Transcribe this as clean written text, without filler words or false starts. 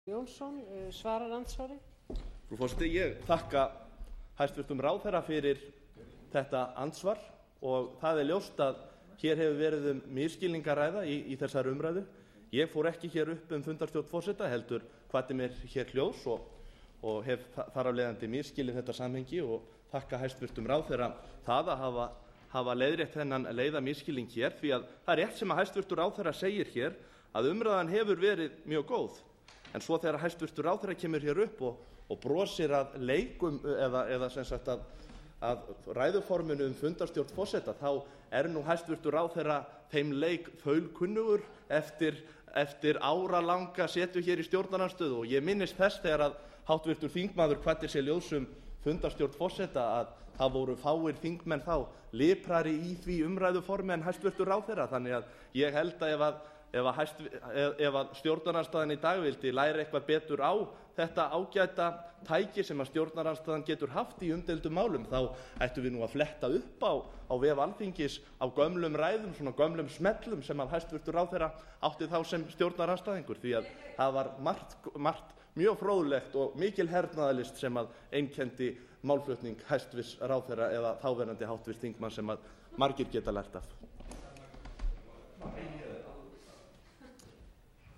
Jónsson svarar andsvari. Frú forseti, ég þakka hæstvirtum ráðherra fyrir þetta andsvar og það ljóst að hér hefur verið misskilning að ræða í þessari umræðu. Ég fór ekki hér upp fundarstjórn forseta heldur kvaddi mér hér hljóðs og hef þar af leiðandi misskilið þetta samhengi og þakka hæstvirtum ráðherra það að hafa leiðrétt þennan misskilning hér, því að það rétt sem að hæstvirtur ráðherra segir hér að umræðan hefur verið mjög góð. En svo þegar hæstvirtur ráðherra kemur hér upp og brosir að leikum eða sem sagt að ræðuforminu fundarstjórn forseta, þá nú hæstvirtur ráðherra þeim leik þaulkunnugur eftir áralanga setu hér í stjórnarandstöðu. Og ég minnist þess þegar að háttvirtur þingmaður kvaddi sér ljósum fundarstjórn forseta að það voru fáir þingmenn þá liprari í því umræðuformi en hæstvirtur ráðherra. Þannig að ég held að ef að stjórnarandstaðan í dag vildi læra eitthvað betur á þetta ágæta tæki sem að stjórnarandstaðan getur haft í umdeildum málum, þá ættum við nú að fletta upp á vef Alþingis á gömlum ræðum, svona gömlum smellum sem að hæstvirtur ráðherra átti þá sem stjórnarandstaðingur, því að það var margt mjög fróðlegt og mikil hernaðarlist sem að einkenndi málflutning hæstvirts ráðherra eða þáverandi háttvirts þingmanns sem að margir geta lært af.